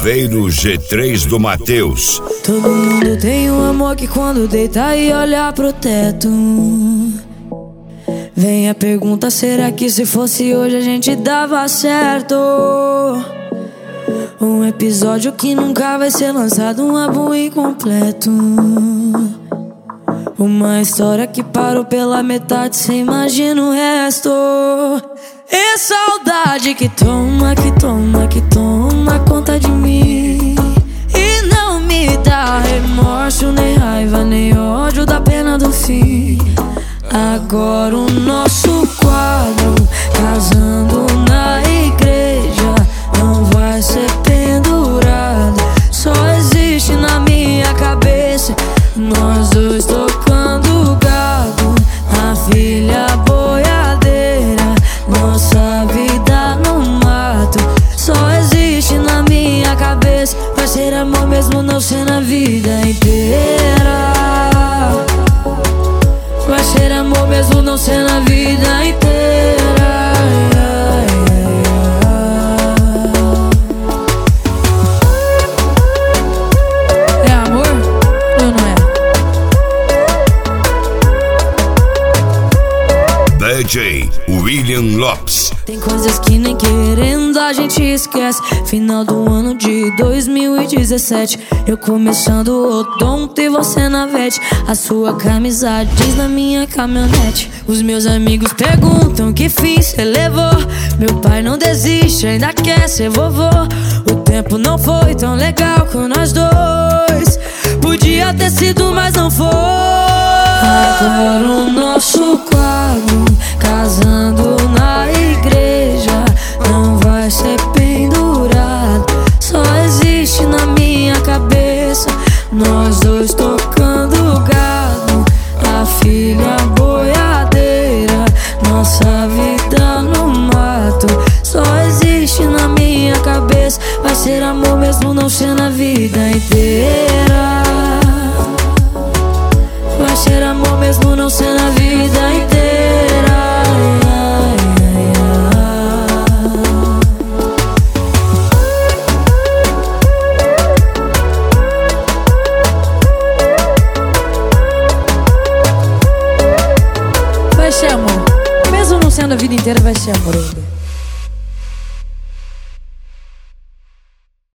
Chaveiro G3 do Matheus. Todo mundo tem um amor que quando deita e olha pro teto, vem a pergunta, será que se fosse hoje a gente dava certo? Um episódio que nunca vai ser lançado, um álbum incompleto, uma história que parou pela metade, cê imagina o resto. E saudade que toma, que toma, que toma conta de mim, e não me dá remorso, nem raiva, nem ódio da pena do fim. Agora o nosso quadro, casando na igreja, não vai ser pendurado, só existe na minha cabeça. Nós dois tocando gado, a filha boiadeira, nossa vida no mato, só existe na minha cabeça. Vai ser amor mesmo não ser na vida inteira, vai ser amor mesmo não ser na vida inteira. É amor ou não é? DJ William Lopes. Tem coisas que nem querendo a gente esquece. Final do ano de 2017, eu começando o odonto e você na vete. A sua camisa diz na minha caminhonete. Os meus amigos perguntam que fim cê levou. Meu pai não desiste, ainda quer ser vovô. O tempo não foi tão legal com nós dois, podia ter sido, mas não foi. Agora o nosso quadro, casando na igreja, não vai ser pendurado, só existe na minha cabeça. Nós dois tocando gado, a filha boiadeira, nossa vida no mato, só existe na minha cabeça. Vai ser amor mesmo não ser na vida inteira, vai ser amor mesmo não ser na vida inteira. Vai ser amor, mesmo não sendo a vida inteira, vai ser amor ainda.